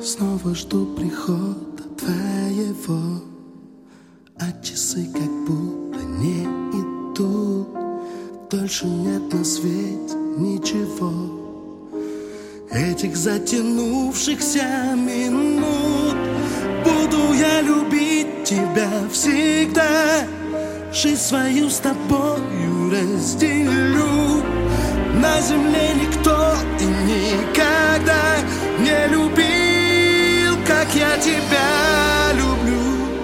Снова жду прихода твоего, а часы как будто не идут. Дольше нет на свете ничего, этих затянувшихся минут. Буду я любить тебя всегда, жизнь свою с тобою разделю. На земле никто и никогда не любил, как я тебя люблю.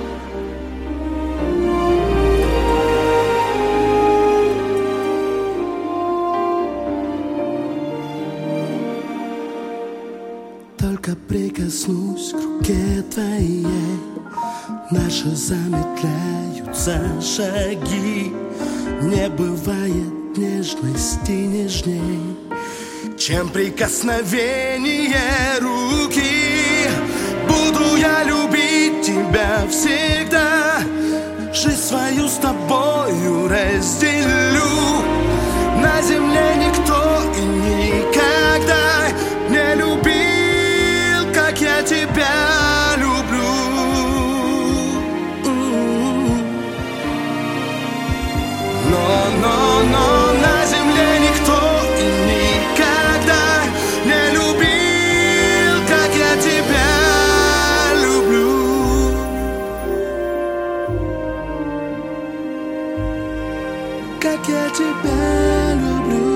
Только прикоснусь к руке твоей, наши замедляются шаги. Не бывает нежности нежней, чем прикосновение руки. Буду я любить тебя всегда, жизнь свою с тобою разделю. На земле никто и никогда не любил, как я тебя люблю. Но на земле никто и никогда не любил, как я тебя люблю. Как я тебя люблю.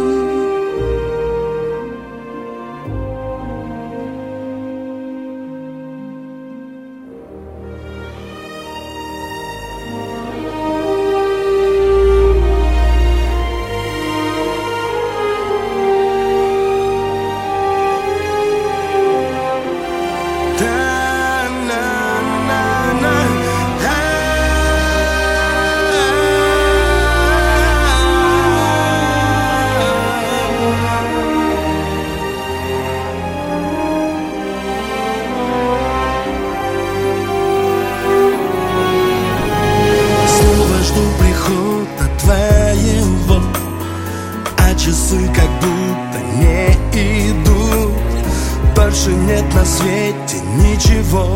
Прихода твоего, а часы как будто не идут. Больше нет на свете ничего,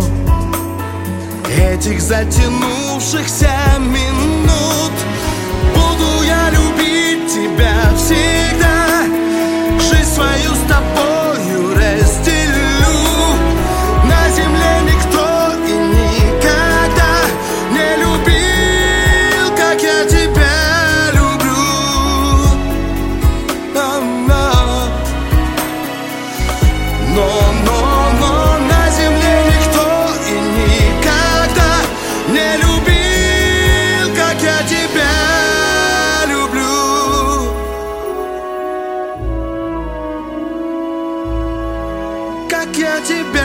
этих затянувшихся минут. Буду я любить тебя всегда, жизнь свою с тобою разделю. На земле никто и никогда не любил, как я тебя люблю. Но на земле никто и никогда не любил, как я тебя люблю. Как я тебя